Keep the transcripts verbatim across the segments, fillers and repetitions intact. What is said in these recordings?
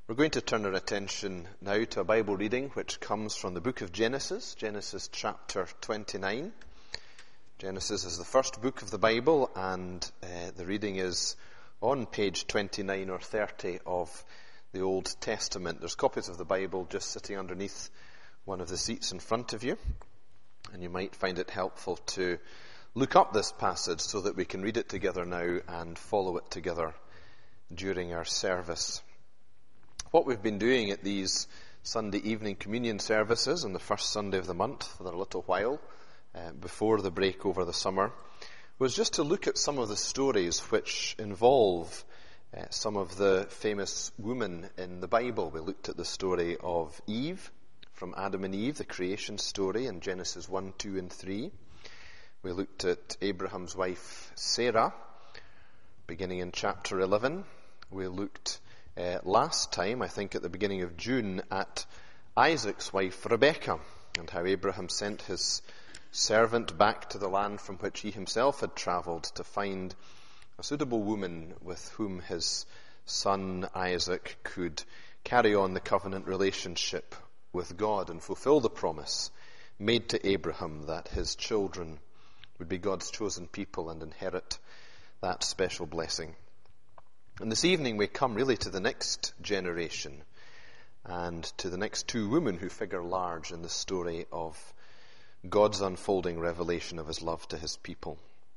We're going to turn our attention now to a Bible reading which comes from the book of Genesis, Genesis chapter twenty-nine. Genesis is the first book of the Bible, and uh, the reading is on page twenty-nine or thirty of the Old Testament. There's copies of the Bible just sitting underneath one of the seats in front of you, and you might find it helpful to look up this passage so that we can read it together now and follow it together during our service. What we've been doing at these Sunday evening communion services on the first Sunday of the month for a little while uh, before the break over the summer was just to look at some of the stories which involve uh, some of the famous women in the Bible. We looked at the story of Eve, from Adam and Eve, the creation story in Genesis one, two, and three. We looked at Abraham's wife Sarah, beginning in chapter eleven. We looked Uh, last time, I think at the beginning of June, at Isaac's wife Rebekah, and how Abraham sent his servant back to the land from which he himself had travelled to find a suitable woman with whom his son Isaac could carry on the covenant relationship with God and fulfill the promise made to Abraham that his children would be God's chosen people and inherit that special blessing. And this evening we come really to the next generation and to the next two women who figure large in the story of God's unfolding revelation of his love to his people.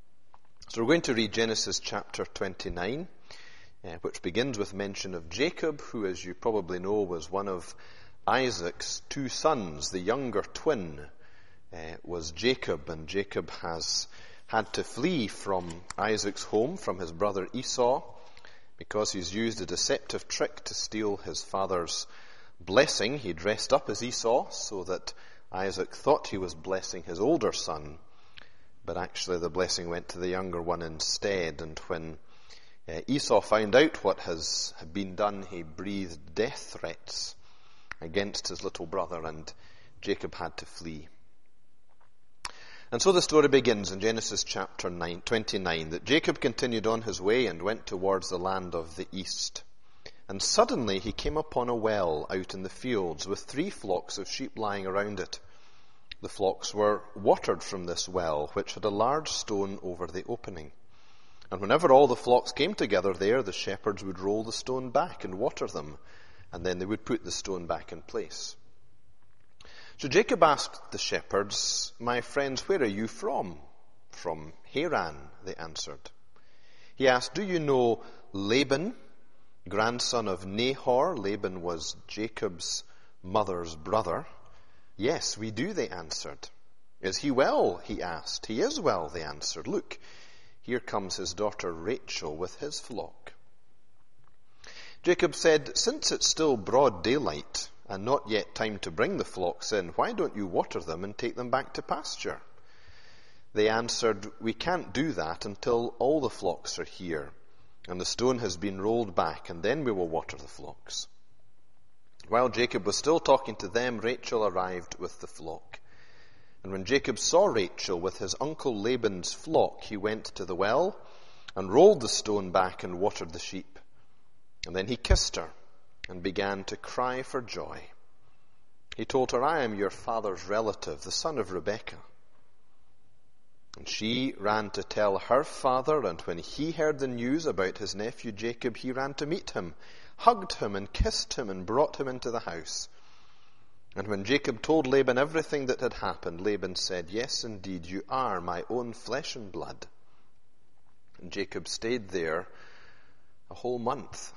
So we're going to read Genesis chapter twenty-nine, uh, which begins with mention of Jacob, who, as you probably know, was one of Isaac's two sons. The younger twin uh, was Jacob, and Jacob has had to flee from Isaac's home, from his brother Esau, because he's used a deceptive trick to steal his father's blessing. He dressed up as Esau so that Isaac thought he was blessing his older son, but actually the blessing went to the younger one instead. And when uh, Esau found out what has been done, he breathed death threats against his little brother, and Jacob had to flee. And so the story begins in Genesis chapter nine, twenty-nine, that Jacob continued on his way and went towards the land of the east. And suddenly he came upon a well out in the fields with three flocks of sheep lying around it. The flocks were watered from this well, which had a large stone over the opening. And whenever all the flocks came together there, the shepherds would roll the stone back and water them, and then they would put the stone back in place. So Jacob asked the shepherds, "My friends, where are you from?" "From Haran," they answered. He asked, "Do you know Laban, grandson of Nahor?" Laban was Jacob's mother's brother. "Yes, we do," they answered. "Is he well?" he asked. "He is well," they answered. "Look, here comes his daughter Rachel with his flock." Jacob said, "Since it's still broad daylight and not yet time to bring the flocks in, why don't you water them and take them back to pasture?" They answered, "We can't do that until all the flocks are here, and the stone has been rolled back, and then we will water the flocks." While Jacob was still talking to them, Rachel arrived with the flock. And when Jacob saw Rachel with his uncle Laban's flock, he went to the well and rolled the stone back and watered the sheep. And then he kissed her and began to cry for joy. He told her, "I am your father's relative, the son of Rebekah." And she ran to tell her father, and when he heard the news about his nephew Jacob, he ran to meet him, hugged him and kissed him and brought him into the house. And when Jacob told Laban everything that had happened, Laban said, "Yes, indeed, you are my own flesh and blood." And Jacob stayed there a whole month.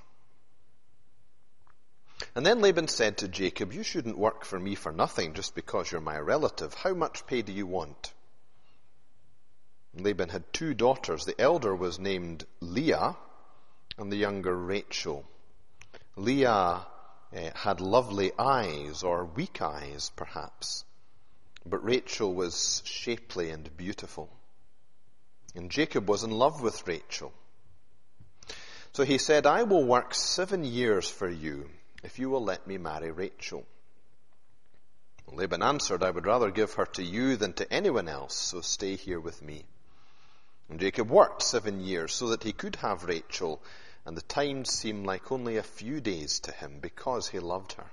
And then Laban said to Jacob, "You shouldn't work for me for nothing just because you're my relative. How much pay do you want?" Laban had two daughters. The elder was named Leah and the younger Rachel. Leah uh, had lovely eyes, or weak eyes perhaps, but Rachel was shapely and beautiful. And Jacob was in love with Rachel. So he said, "I will work seven years for you if you will let me marry Rachel." Laban answered, "I would rather give her to you than to anyone else, so stay here with me." And Jacob worked seven years so that he could have Rachel, and the time seemed like only a few days to him because he loved her.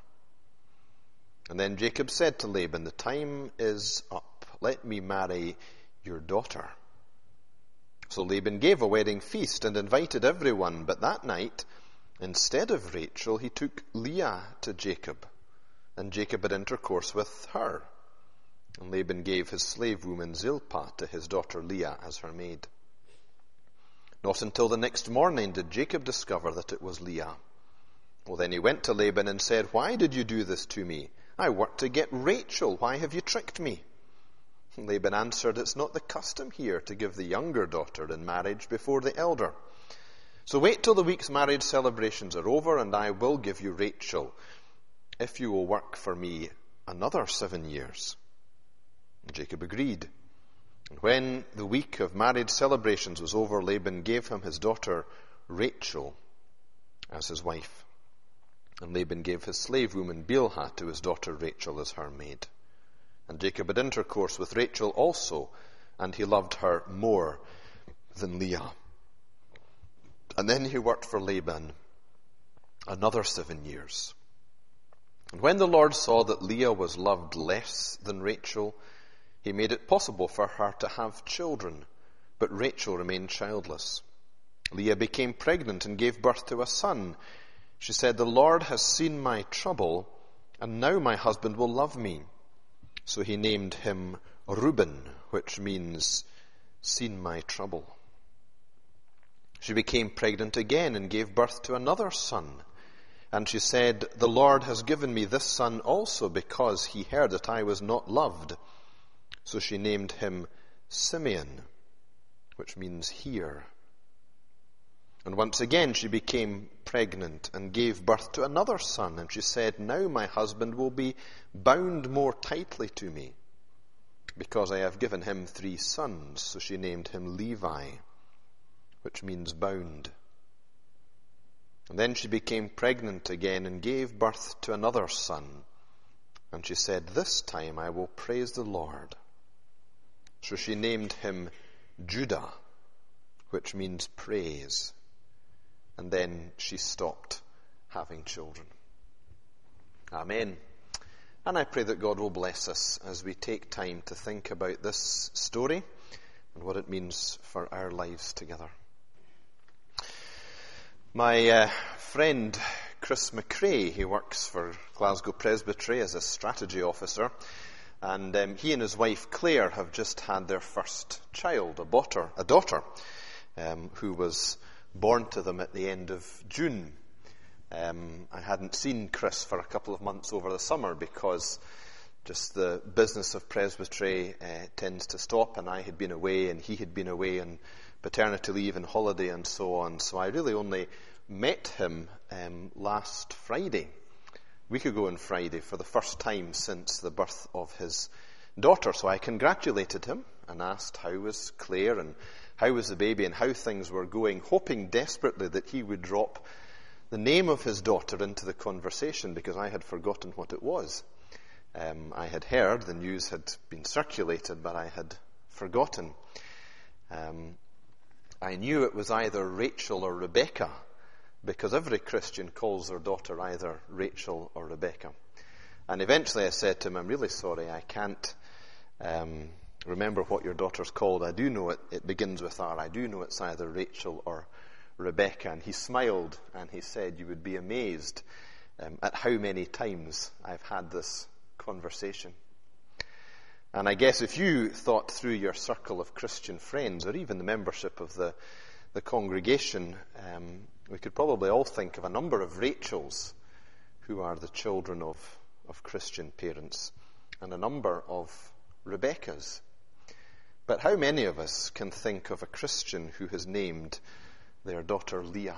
And then Jacob said to Laban, "The time is up. Let me marry your daughter." So Laban gave a wedding feast and invited everyone, but that night, instead of Rachel, he took Leah to Jacob, and Jacob had intercourse with her. And Laban gave his slave woman Zilpah to his daughter Leah as her maid. Not until the next morning did Jacob discover that it was Leah. Well, then he went to Laban and said, "Why did you do this to me? I worked to get Rachel. Why have you tricked me?" And Laban answered, "It's not the custom here to give the younger daughter in marriage before the elder. So wait till the week's marriage celebrations are over, and I will give you Rachel, if you will work for me another seven years. And Jacob agreed. And when the week of marriage celebrations was over, Laban gave him his daughter Rachel as his wife. And Laban gave his slave woman Bilhah to his daughter Rachel as her maid. And Jacob had intercourse with Rachel also, and he loved her more than Leah. And then he worked for Laban another seven years. And when the Lord saw that Leah was loved less than Rachel, he made it possible for her to have children, but Rachel remained childless. Leah became pregnant and gave birth to a son. She said, "The Lord has seen my trouble, and now my husband will love me." So he named him Reuben, which means "seen my trouble." She became pregnant again and gave birth to another son. And she said, "The Lord has given me this son also because he heard that I was not loved." So she named him Simeon, which means "hear." And once again she became pregnant and gave birth to another son. And she said, "Now my husband will be bound more tightly to me, because I have given him three sons." So she named him Levi, which means bound. And then she became pregnant again and gave birth to another son. And she said, "This time I will praise the Lord." So she named him Judah, which means praise. And then she stopped having children. Amen. And I pray that God will bless us as we take time to think about this story and what it means for our lives together. My uh, friend Chris McRae, he works for Glasgow Presbytery as a strategy officer, and um, he and his wife Claire have just had their first child, a daughter, a daughter um, who was born to them at the end of June. Um, I hadn't seen Chris for a couple of months over the summer because just the business of presbytery uh, tends to stop, and I had been away and he had been away on paternity leave and holiday and so on. So I really only met him um, last Friday, a week ago on Friday, for the first time since the birth of his daughter. So I congratulated him and asked how was Claire and how was the baby and how things were going, hoping desperately that he would drop the name of his daughter into the conversation because I had forgotten what it was. Um, I had heard, the news had been circulated, but I had forgotten. Um, I knew it was either Rachel or Rebecca because every Christian calls their daughter either Rachel or Rebecca. And eventually I said to him, "I'm really sorry, I can't um, remember what your daughter's called. I do know it, it begins with R. I do know it's either Rachel or Rebecca." And he smiled and he said, "You would be amazed um, at how many times I've had this conversation." And I guess if you thought through your circle of Christian friends or even the membership of the, the congregation, um, we could probably all think of a number of Rachels who are the children of, of Christian parents and a number of Rebeccas. But how many of us can think of a Christian who has named their daughter Leah?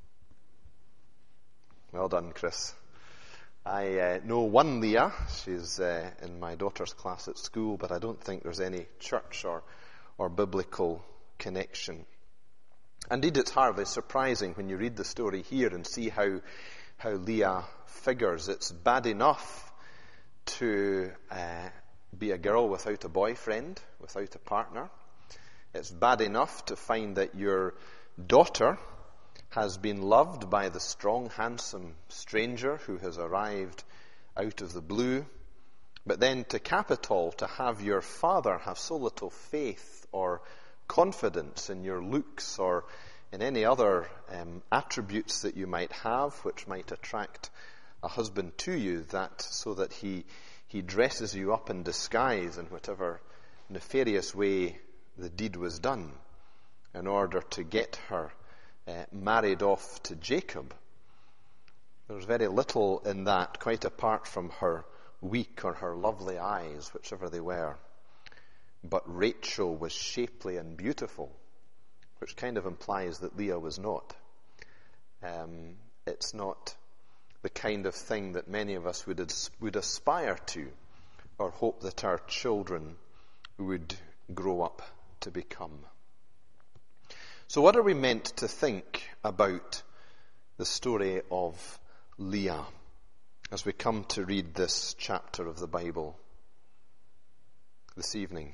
Well done, Chris. I uh, know one Leah. She's uh, in my daughter's class at school, but I don't think there's any church or, or biblical connection. Indeed, it's hardly surprising when you read the story here and see how, how Leah figures. It's bad enough to uh, be a girl without a boyfriend, without a partner. It's bad enough to find that your daughter has been loved by the strong, handsome stranger who has arrived out of the blue. But then to cap it all, to have your father have so little faith or confidence in your looks or in any other um, attributes that you might have which might attract a husband to you, that so that he he dresses you up in disguise in whatever nefarious way the deed was done in order to get her uh, married off to Jacob. There's very little in that, quite apart from her weak or her lovely eyes, whichever they were. But Rachel was shapely and beautiful, which kind of implies that Leah was not. Um, it's not the kind of thing that many of us would as, would aspire to or hope that our children would grow up to become. So what are we meant to think about the story of Leah as we come to read this chapter of the Bible this evening?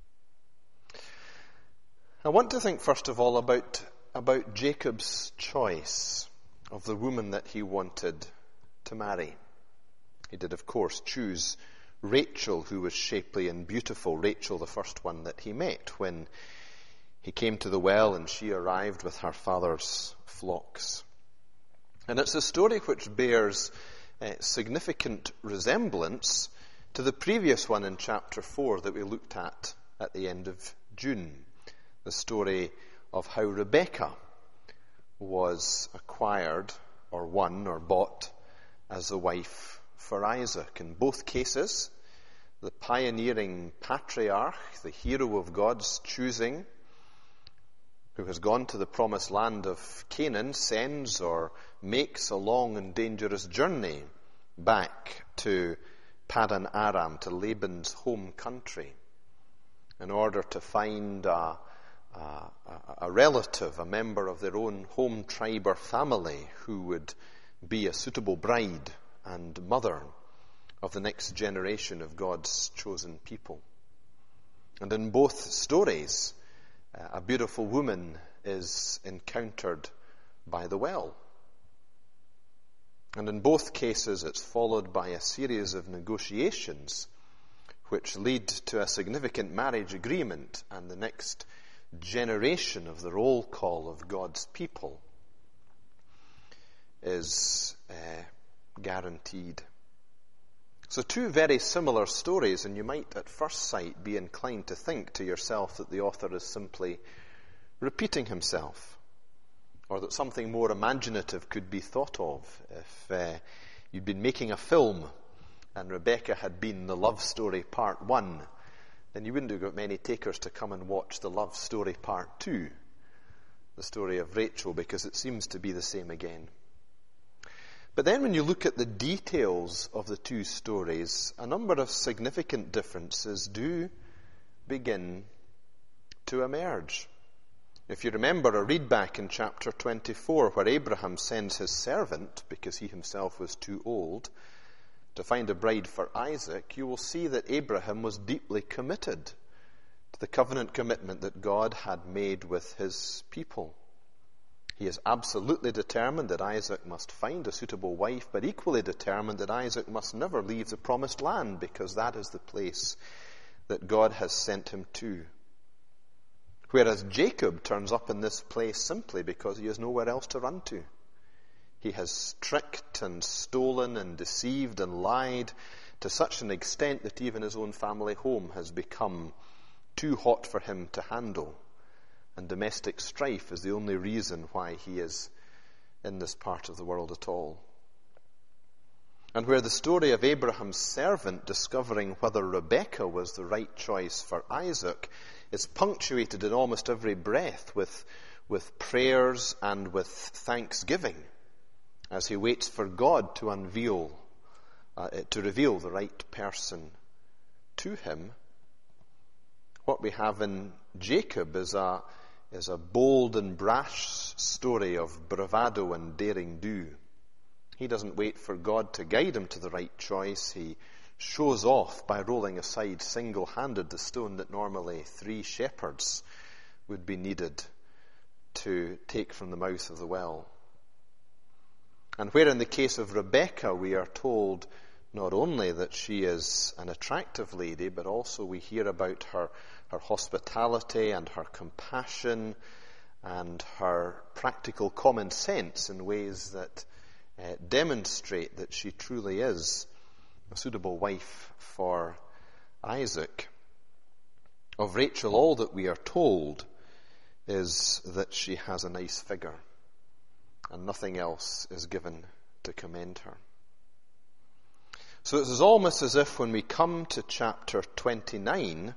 I want to think first of all about, about Jacob's choice of the woman that he wanted to marry. He did, of course, choose Rachel, who was shapely and beautiful. Rachel, the first one that he met when he came to the well and she arrived with her father's flocks. And it's a story which bears uh, significant resemblance to the previous one in chapter four that we looked at at the end of June. The story of how Rebekah was acquired or won or bought as a wife for Isaac. In both cases, the pioneering patriarch, the hero of God's choosing, who has gone to the promised land of Canaan, sends or makes a long and dangerous journey back to Paddan Aram, to Laban's home country, in order to find a, a, a relative, a member of their own home tribe or family who would be a suitable bride and mother of the next generation of God's chosen people. And in both stories, a beautiful woman is encountered by the well. And in both cases, it's followed by a series of negotiations which lead to a significant marriage agreement and the next generation of the roll call of God's people is uh, guaranteed. So two very similar stories, and you might at first sight be inclined to think to yourself that the author is simply repeating himself, or that something more imaginative could be thought of. If uh, you'd been making a film and Rebekah had been the love story part one, then you wouldn't have got many takers to come and watch the love story part two, the story of Rachel, because it seems to be the same again. But then when you look at the details of the two stories, a number of significant differences do begin to emerge. If you remember a read back in chapter twenty-four, where Abraham sends his servant, because he himself was too old, to find a bride for Isaac, you will see that Abraham was deeply committed to the covenant commitment that God had made with his people. He is absolutely determined that Isaac must find a suitable wife, but equally determined that Isaac must never leave the promised land, because that is the place that God has sent him to. Whereas Jacob turns up in this place simply because he has nowhere else to run to. He has tricked and stolen and deceived and lied to such an extent that even his own family home has become too hot for him to handle. And domestic strife is the only reason why he is in this part of the world at all. And where the story of Abraham's servant discovering whether Rebekah was the right choice for Isaac is punctuated in almost every breath with, with prayers and with thanksgiving, as he waits for God to unveil, uh, to reveal the right person to him. What we have in Jacob is a is a bold and brash story of bravado and daring do. He doesn't wait for God to guide him to the right choice. He shows off by rolling aside single-handed the stone that normally three shepherds would be needed to take from the mouth of the well. And where in the case of Rebekah we are told not only that she is an attractive lady, but also we hear about her, her hospitality and her compassion and her practical common sense in ways that uh, demonstrate that she truly is a suitable wife for Isaac. Of Rachel, all that we are told is that she has a nice figure, and nothing else is given to commend her. So it is almost as if when we come to chapter twenty-nine,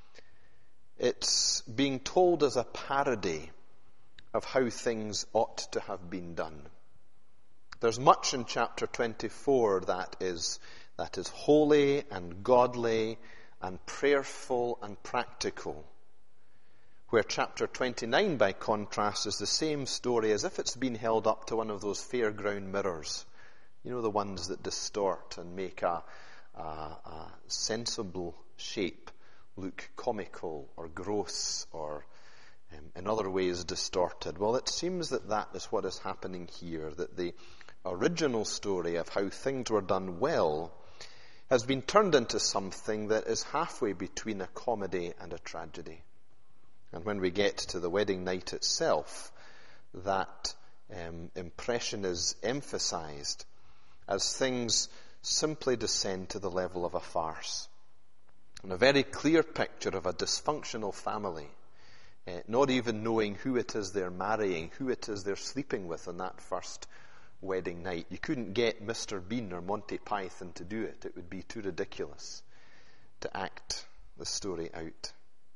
it's being told as a parody of how things ought to have been done. There's much in chapter twenty-four that is, that is holy and godly and prayerful and practical, where chapter twenty-nine, by contrast, is the same story as if it's been held up to one of those fairground mirrors. You know, the ones that distort and make a, a, a sensible shape look comical or gross or um, in other ways distorted. Well, it seems that that is what is happening here, that the original story of how things were done well has been turned into something that is halfway between a comedy and a tragedy. And when we get to the wedding night itself, that um, impression is emphasized as things simply descend to the level of a farce. And a very clear picture of a dysfunctional family, uh, not even knowing who it is they're marrying, who it is they're sleeping with on that first wedding night. You couldn't get Mister Bean or Monty Python to do it. It would be too ridiculous to act the story out.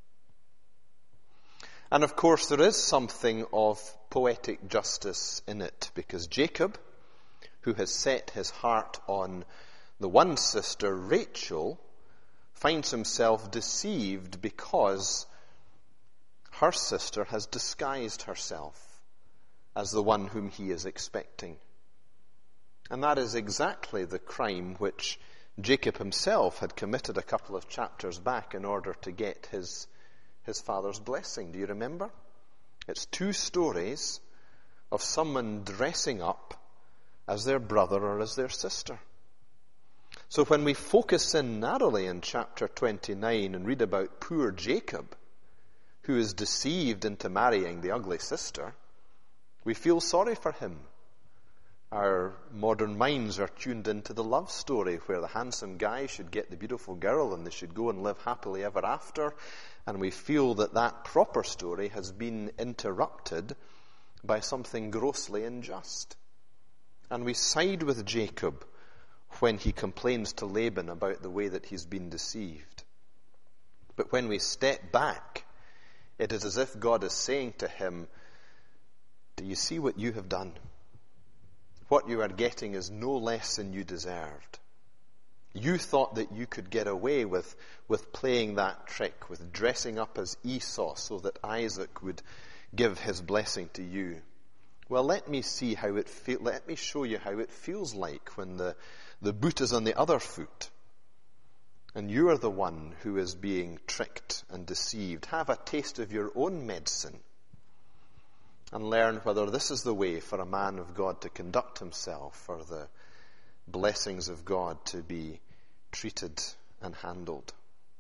And of course there is something of poetic justice in it, because Jacob, who has set his heart on the one sister, Rachel, finds himself deceived because her sister has disguised herself as the one whom he is expecting. And that is exactly the crime which Jacob himself had committed a couple of chapters back in order to get his, his father's blessing. Do you remember? It's two stories of someone dressing up as their brother or as their sister. So when we focus in narrowly in chapter twenty-nine and read about poor Jacob, who is deceived into marrying the ugly sister, we feel sorry for him. Our modern minds are tuned into the love story where the handsome guy should get the beautiful girl and they should go and live happily ever after, and we feel that that proper story has been interrupted by something grossly unjust. And we side with Jacob when he complains to Laban about the way that he's been deceived. But when we step back, it is as if God is saying to him, do you see what you have done? What you are getting is no less than you deserved. You thought that you could get away with, with playing that trick, with dressing up as Esau so that Isaac would give his blessing to you. Well, let me see how it feel. Let me show you how it feels like when the, the boot is on the other foot, and you are the one who is being tricked and deceived. Have a taste of your own medicine, and learn whether this is the way for a man of God to conduct himself, for the blessings of God to be treated and handled.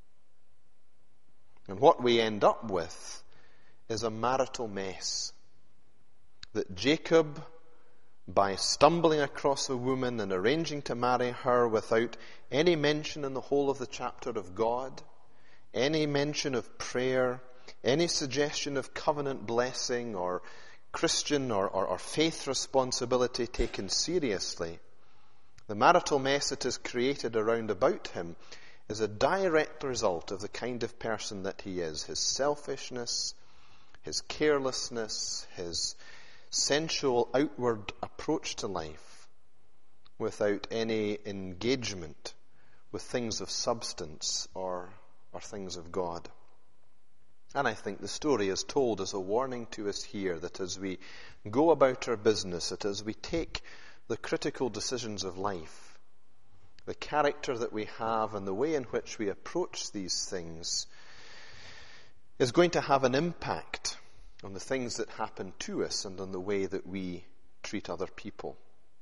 And what we end up with is a marital mess. That Jacob, by stumbling across a woman and arranging to marry her without any mention in the whole of the chapter of God, any mention of prayer, any suggestion of covenant blessing or Christian or, or, or faith responsibility taken seriously, the marital mess that is created around about him is a direct result of the kind of person that he is. His selfishness, his carelessness, his sensual outward approach to life without any engagement with things of substance or, or things of God. And I think the story is told as a warning to us here that as we go about our business, that as we take the critical decisions of life, the character that we have and the way in which we approach these things is going to have an impact on the things that happen to us and on the way that we treat other people.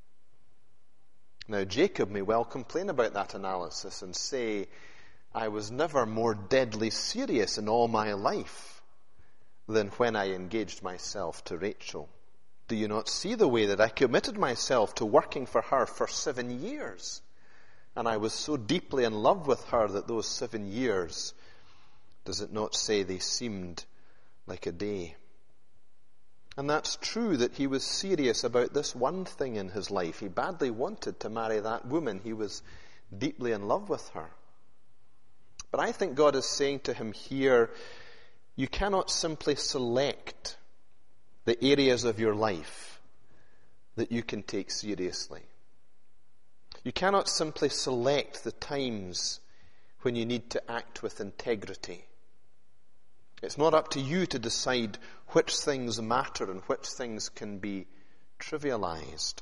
Now, Jacob may well complain about that analysis and say, I was never more deadly serious in all my life than when I engaged myself to Rachel. Do you not see the way that I committed myself to working for her for seven years? And I was so deeply in love with her that those seven years, does it not say they seemed like a day? And that's true that he was serious about this one thing in his life. He badly wanted to marry that woman. He was deeply in love with her. But I think God is saying to him here, you cannot simply select the areas of your life that you can take seriously. You cannot simply select the times when you need to act with integrity. It's not up to you to decide which things matter and which things can be trivialized.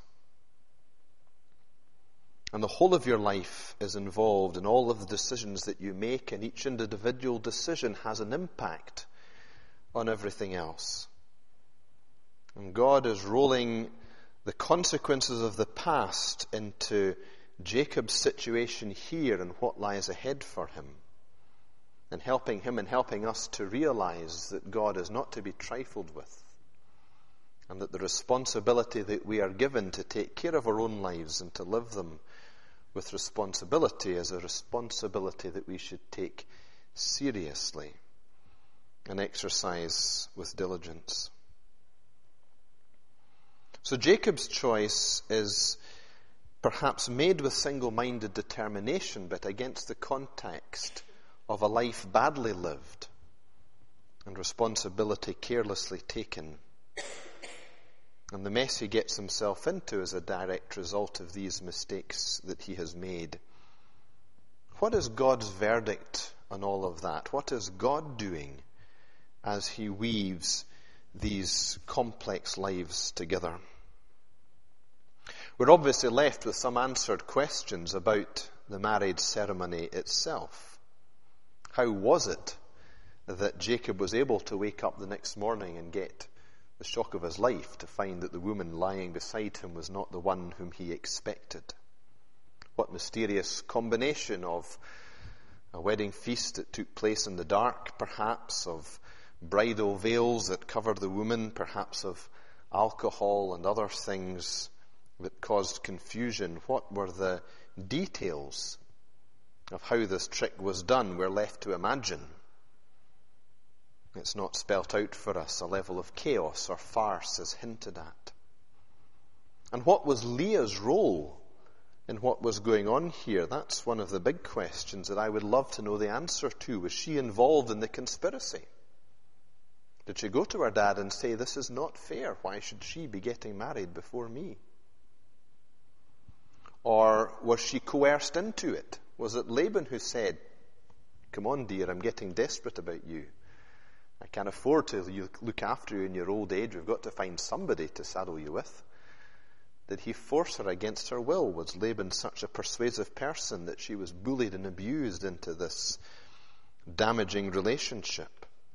And the whole of your life is involved in all of the decisions that you make, and each individual decision has an impact on everything else. And God is rolling the consequences of the past into Jacob's situation here and what lies ahead for him, and helping him and helping us to realize that God is not to be trifled with, and that the responsibility that we are given to take care of our own lives and to live them with responsibility is a responsibility that we should take seriously and exercise with diligence. So Jacob's choice is perhaps made with single-minded determination, but against the context of a life badly lived and responsibility carelessly taken. And the mess he gets himself into is a direct result of these mistakes that he has made. What is God's verdict on all of that? What is God doing as he weaves these complex lives together? We're obviously left with some answered questions about the marriage ceremony itself. How was it that Jacob was able to wake up the next morning and get the shock of his life to find that the woman lying beside him was not the one whom he expected? What mysterious combination of a wedding feast that took place in the dark, perhaps, of bridal veils that covered the woman, perhaps of alcohol and other things that caused confusion. What were the details of how this trick was done? We're left to imagine. It's not spelt out for us. A level of chaos or farce is hinted at. And what was Leah's role in what was going on here? That's one of the big questions that I would love to know the answer to. Was she involved in the conspiracy? Did she go to her dad and say, this is not fair, why should she be getting married before me? Or was she coerced into it? Was it Laban who said, come on dear, I'm getting desperate about you. I can't afford to look after you in your old age. We've got to find somebody to saddle you with. Did he force her against her will? Was Laban such a persuasive person that she was bullied and abused into this damaging relationship?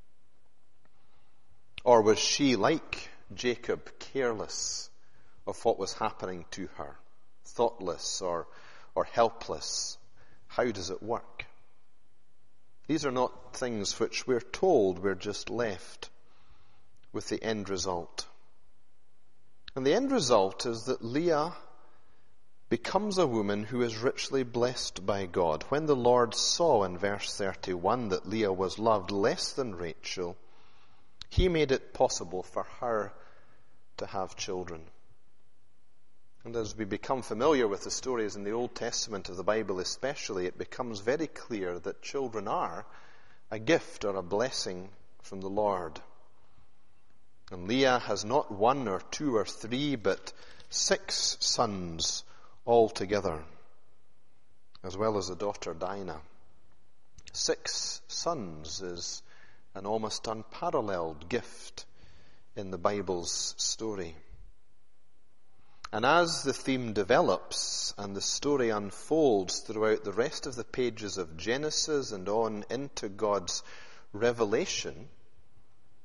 Or was she, like Jacob, careless of what was happening to her? Thoughtless or, or helpless? How does it work? These are not things which we're told. We're just left with the end result. And the end result is that Leah becomes a woman who is richly blessed by God. When the Lord saw in verse thirty-one that Leah was loved less than Rachel, he made it possible for her to have children. And as we become familiar with the stories in the Old Testament of the Bible especially, it becomes very clear that children are a gift or a blessing from the Lord. And Leah has not one or two or three, but six sons altogether, as well as a daughter Dinah. Six sons is an almost unparalleled gift in the Bible's story. And as the theme develops and the story unfolds throughout the rest of the pages of Genesis and on into God's revelation,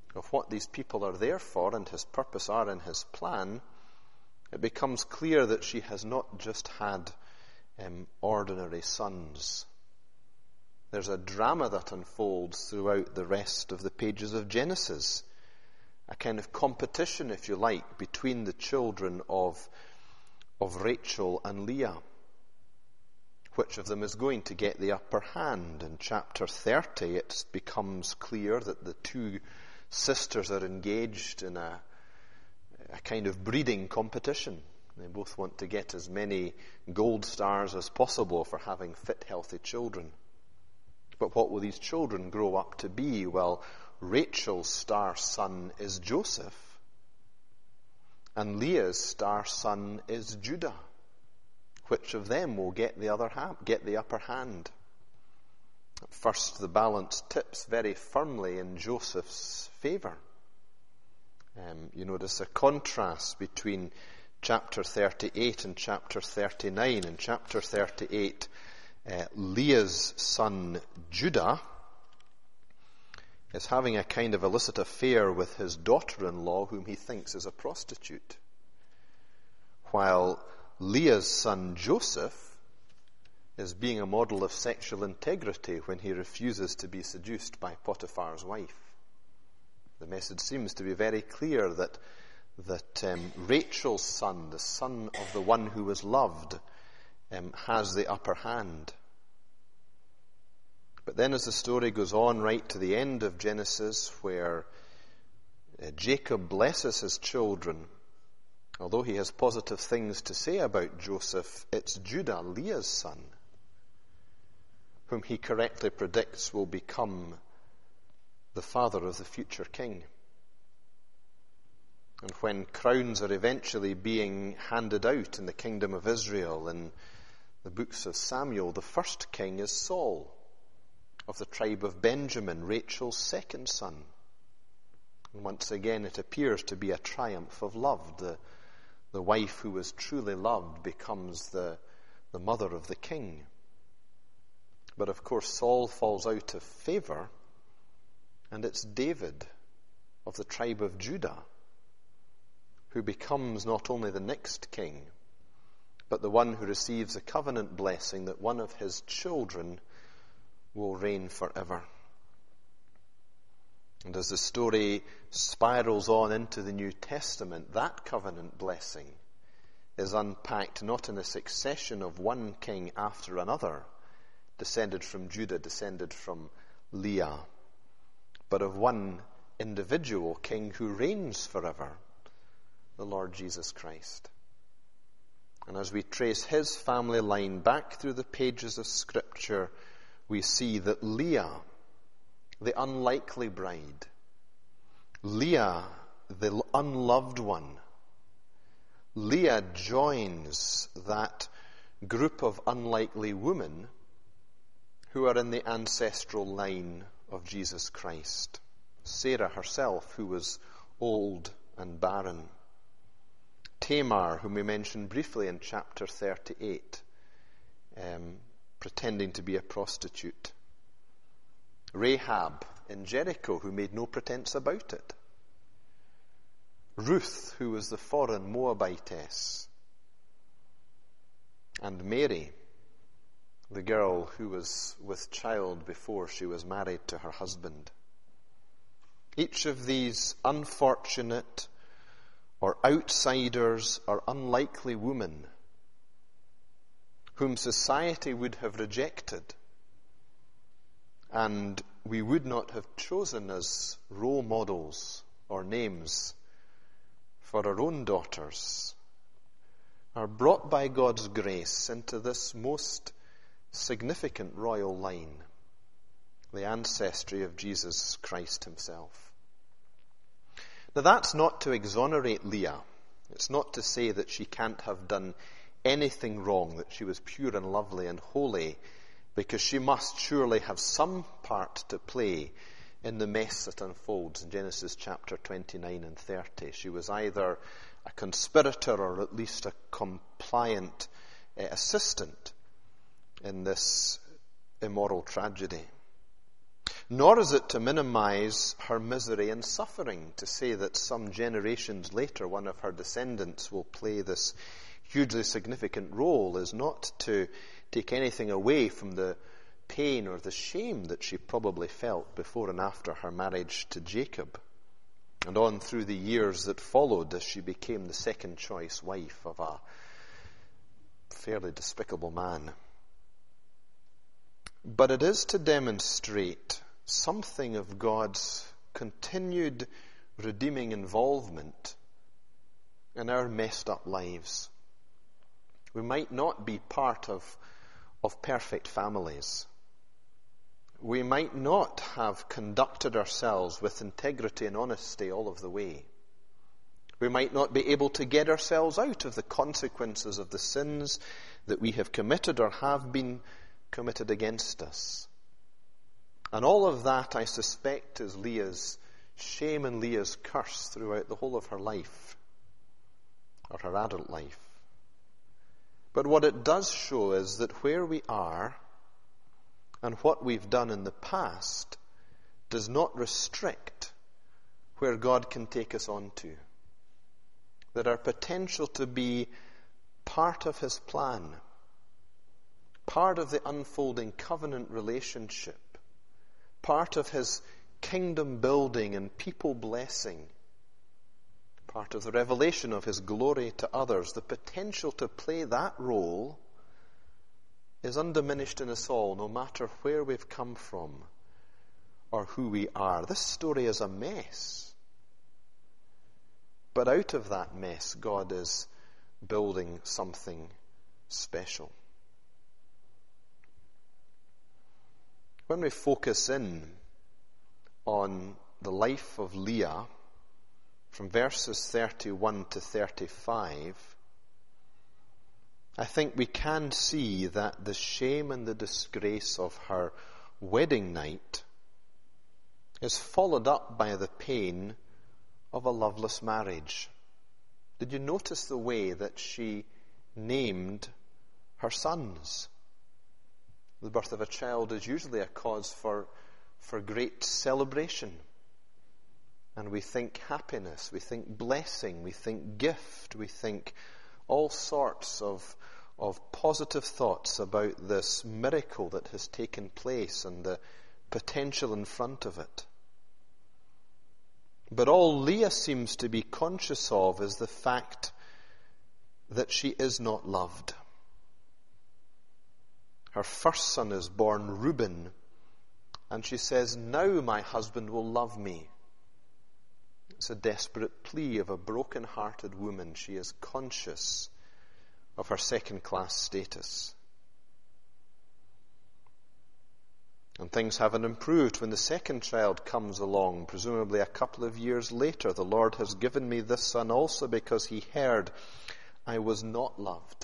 of what these people are there for and his purpose are in his plan, it becomes clear that she has not just had um, ordinary sons. There's a drama that unfolds throughout the rest of the pages of Genesis. A kind of competition, if you like, between the children of, of Rachel and Leah. Which of them is going to get the upper hand? In chapter thirty, it becomes clear that the two sisters are engaged in a, a kind of breeding competition. They both want to get as many gold stars as possible for having fit, healthy children. But what will these children grow up to be? Well, Rachel's star son is Joseph, and Leah's star son is Judah. Which of them will get the other ha- get the upper hand? At first, the balance tips very firmly in Joseph's favour. Um, you notice a contrast between chapter thirty-eight and chapter thirty-nine. In chapter thirty-eight, uh, Leah's son Judah is having a kind of illicit affair with his daughter-in-law, whom he thinks is a prostitute, while Leah's son Joseph is being a model of sexual integrity when he refuses to be seduced by Potiphar's wife. The message seems to be very clear that that um, Rachel's son, the son of the one who was loved, um, has the upper hand. But then as the story goes on right to the end of Genesis, where uh, Jacob blesses his children, although he has positive things to say about Joseph, it's Judah, Leah's son, whom he correctly predicts will become the father of the future king. And when crowns are eventually being handed out in the kingdom of Israel in the books of Samuel, the first king is Saul, of the tribe of Benjamin, Rachel's second son. And once again it appears to be a triumph of love. The, the wife who was truly loved becomes the, the mother of the king. But of course Saul falls out of favour, and it's David of the tribe of Judah who becomes not only the next king, but the one who receives a covenant blessing that one of his children will reign forever. And as the story spirals on into the New Testament, that covenant blessing is unpacked not in a succession of one king after another, descended from Judah, descended from Leah, but of one individual king who reigns forever, the Lord Jesus Christ. And as we trace his family line back through the pages of Scripture, we see that Leah, the unlikely bride, Leah, the unloved one, Leah joins that group of unlikely women who are in the ancestral line of Jesus Christ. Sarah herself, who was old and barren. Tamar, whom we mentioned briefly in chapter thirty-eight, um, pretending to be a prostitute. Rahab in Jericho, who made no pretense about it. Ruth, who was the foreign Moabitess. And Mary, the girl who was with child before she was married to her husband. Each of these unfortunate or outsiders or unlikely women whom society would have rejected and we would not have chosen as role models or names for our own daughters, are brought by God's grace into this most significant royal line, the ancestry of Jesus Christ himself. Now that's not to exonerate Leah. It's not to say that she can't have done anything wrong, that she was pure and lovely and holy, because she must surely have some part to play in the mess that unfolds in Genesis chapter twenty-nine and thirty. She was either a conspirator or at least a compliant uh, assistant in this immoral tragedy. Nor is it to minimize her misery and suffering, to say that some generations later one of her descendants will play this hugely significant role, is not to take anything away from the pain or the shame that she probably felt before and after her marriage to Jacob, and on through the years that followed as she became the second choice wife of a fairly despicable man. But it is to demonstrate something of God's continued redeeming involvement in our messed up lives. We might not be part of, of perfect families. We might not have conducted ourselves with integrity and honesty all of the way. We might not be able to get ourselves out of the consequences of the sins that we have committed or have been committed against us. And all of that, I suspect, is Leah's shame and Leah's curse throughout the whole of her life, or her adult life. But what it does show is that where we are and what we've done in the past does not restrict where God can take us on to. That our potential to be part of His plan, part of the unfolding covenant relationship, part of His kingdom building and people blessing, part of the revelation of His glory to others, the potential to play that role is undiminished in us all, no matter where we've come from or who we are. This story is a mess. But out of that mess, God is building something special. When we focus in on the life of Leah, from verses thirty-one to thirty-five, I think we can see that the shame and the disgrace of her wedding night is followed up by the pain of a loveless marriage. Did you notice the way that she named her sons? The birth of a child is usually a cause for, for great celebration. And we think happiness, we think blessing, we think gift, we think all sorts of, of positive thoughts about this miracle that has taken place and the potential in front of it. But all Leah seems to be conscious of is the fact that she is not loved. Her first son is born, Reuben, and she says, "Now my husband will love me." It's a desperate plea of a broken-hearted woman. She is conscious of her second-class status. And things haven't improved when the second child comes along, presumably a couple of years later. "The Lord has given me this son also because He heard I was not loved."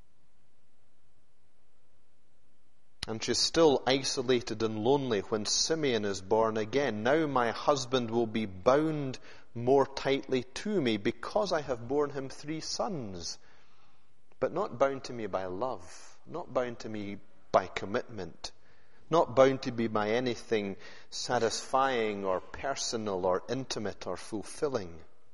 And she's still isolated and lonely when Simeon is born again. "Now my husband will be bound more tightly to me because I have borne him three sons." But not bound to me by love, not bound to me by commitment, not bound to be by anything satisfying or personal or intimate or fulfilling.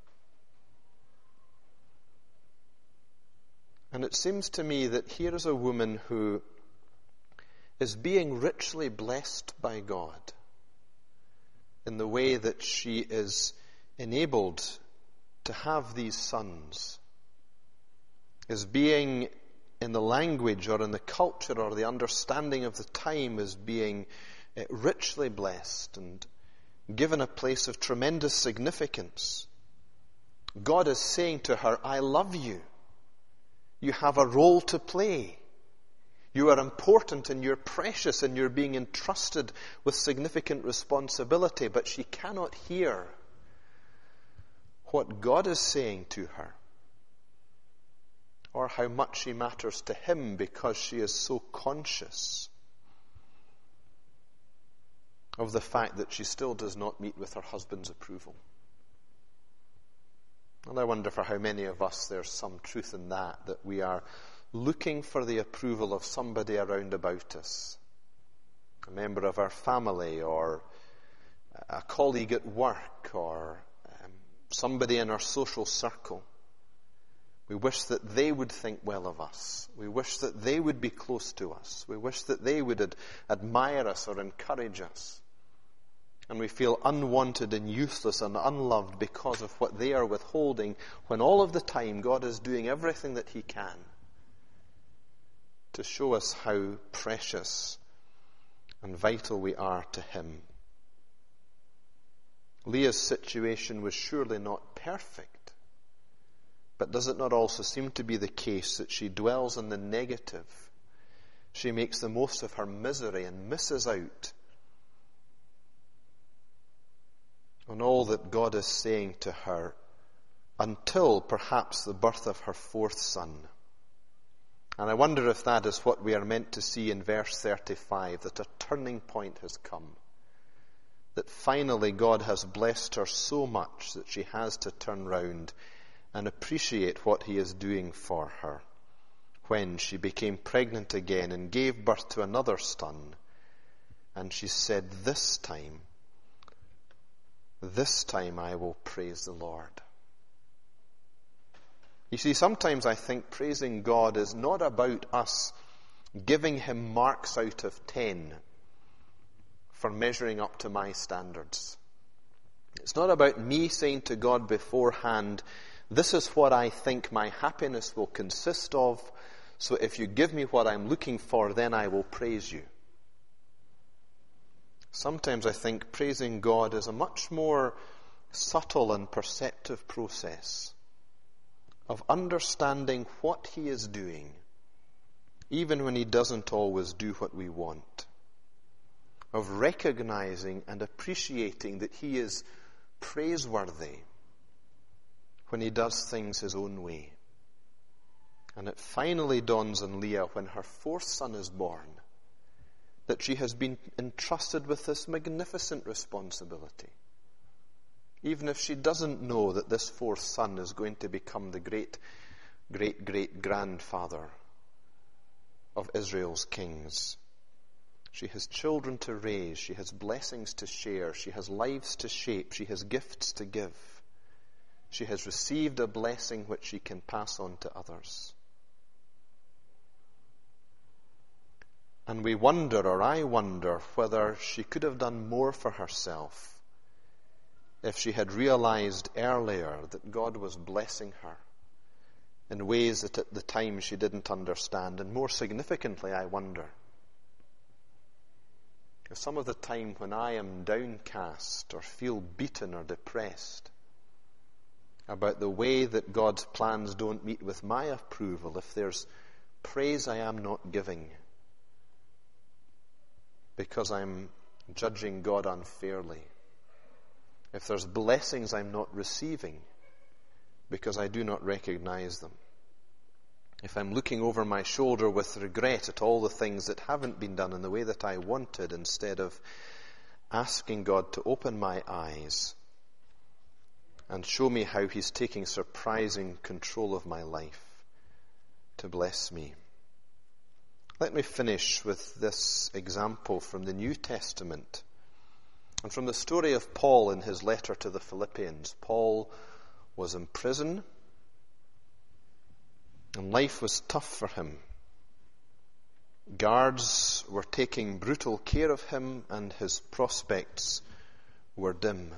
And it seems to me that here is a woman who is being richly blessed by God in the way that she is enabled to have these sons, is being, in the language or in the culture or the understanding of the time, is being uh, richly blessed and given a place of tremendous significance. God is saying to her, "I love you. You have a role to play. You are important and you're precious and you're being entrusted with significant responsibility." But she cannot hear what God is saying to her, or how much she matters to Him, because she is so conscious of the fact that she still does not meet with her husband's approval. And I wonder for how many of us there's some truth in that, that we are looking for the approval of somebody around about us. a member of our family, or a colleague at work, or um, somebody in our social circle. We wish that they would think well of us. We wish that they would be close to us. We wish that they would ad- admire us or encourage us. And we feel unwanted and useless and unloved because of what they are withholding, when all of the time God is doing everything that He can to show us how precious and vital we are to Him. Leah's situation was surely not perfect, but does it not also seem to be the case that she dwells on the negative? She makes the most of her misery and misses out on all that God is saying to her, until perhaps the birth of her fourth son. And I wonder if that is what we are meant to see in verse thirty-five, that a turning point has come. That finally God has blessed her so much that she has to turn round and appreciate what He is doing for her, when she became pregnant again and gave birth to another son. And she said, this time, this time I will praise the Lord. You see, sometimes I think praising God is not about us giving Him marks out of ten for measuring up to my standards. It's not about me saying to God beforehand, this is what I think my happiness will consist of, so if you give me what I'm looking for, then I will praise you. Sometimes I think praising God is a much more subtle and perceptive process of understanding what He is doing, even when He doesn't always do what we want. Of recognizing and appreciating that He is praiseworthy when He does things His own way. And it finally dawns on Leah when her fourth son is born that she has been entrusted with this magnificent responsibility. Even if she doesn't know that this fourth son is going to become the great, great, great grandfather of Israel's kings. She has children to raise. She has blessings to share. She has lives to shape. She has gifts to give. She has received a blessing which she can pass on to others. And we wonder, or I wonder, whether she could have done more for herself if she had realized earlier that God was blessing her in ways that at the time she didn't understand. And more significantly, I wonder if some of the time when I am downcast or feel beaten or depressed about the way that God's plans don't meet with my approval, if there's praise I am not giving because I'm judging God unfairly, if there's blessings I'm not receiving because I do not recognize them, if I'm looking over my shoulder with regret at all the things that haven't been done in the way that I wanted, instead of asking God to open my eyes and show me how He's taking surprising control of my life to bless me. Let me finish with this example from the New Testament and from the story of Paul in his letter to the Philippians. Paul was in prison and life was tough for him. Guards were taking brutal care of him and his prospects were dim.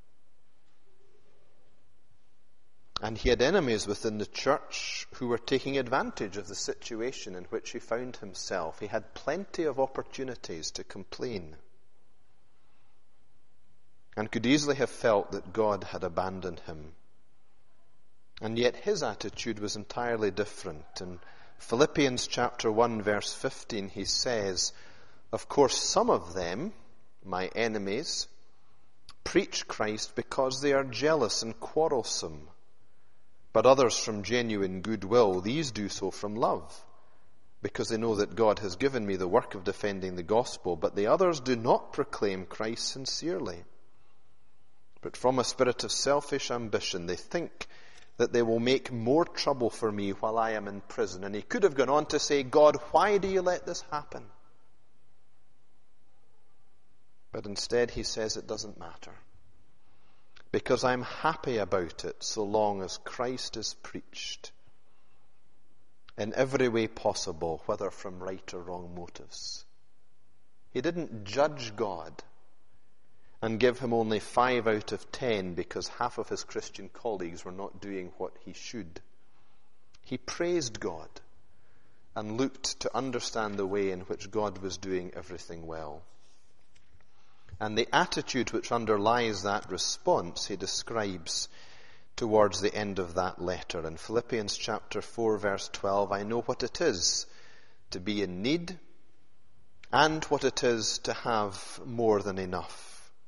And he had enemies within the church who were taking advantage of the situation in which he found himself. He had plenty of opportunities to complain and could easily have felt that God had abandoned him. And yet his attitude was entirely different. In Philippians chapter one, verse fifteen, he says, "Of course, some of them, my enemies, preach Christ because they are jealous and quarrelsome. But others from genuine goodwill, these do so from love, because they know that God has given me the work of defending the gospel. But the others do not proclaim Christ sincerely. But from a spirit of selfish ambition, they think that they will make more trouble for me while I am in prison." And he could have gone on to say, "God, why do you let this happen?" But instead he says it doesn't matter, because I'm happy about it so long as Christ is preached in every way possible, whether from right or wrong motives. He didn't judge God and give him only five out of ten because half of his Christian colleagues were not doing what he should. He praised God and looked to understand the way in which God was doing everything well. And the attitude which underlies that response he describes towards the end of that letter. In Philippians chapter four, verse twelve, I know what it is to be in need and what it is to have more than enough.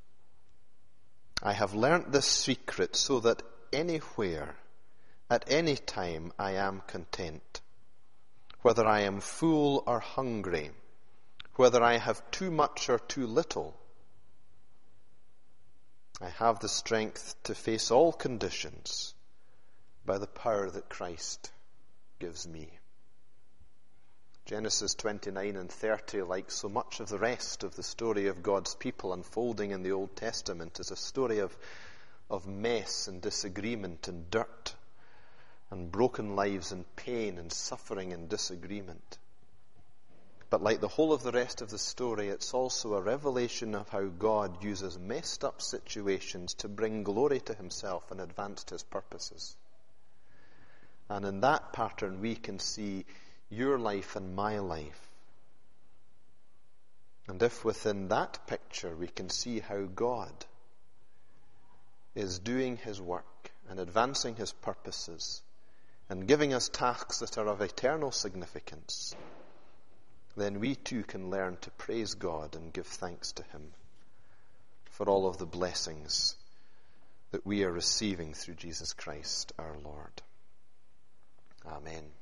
I have learnt this secret so that anywhere, at any time, I am content. Whether I am full or hungry, whether I have too much or too little, I have the strength to face all conditions by the power that Christ gives me. Genesis twenty-nine and thirty, like so much of the rest of the story of God's people unfolding in the Old Testament, is a story of, of mess and disagreement and dirt and broken lives and pain and suffering and disagreement. But like the whole of the rest of the story, it's also a revelation of how God uses messed up situations to bring glory to himself and advance his purposes. And in that pattern we can see your life and my life. And if within that picture we can see how God is doing his work and advancing his purposes and giving us tasks that are of eternal significance, then we too can learn to praise God and give thanks to him for all of the blessings that we are receiving through Jesus Christ our Lord. Amen.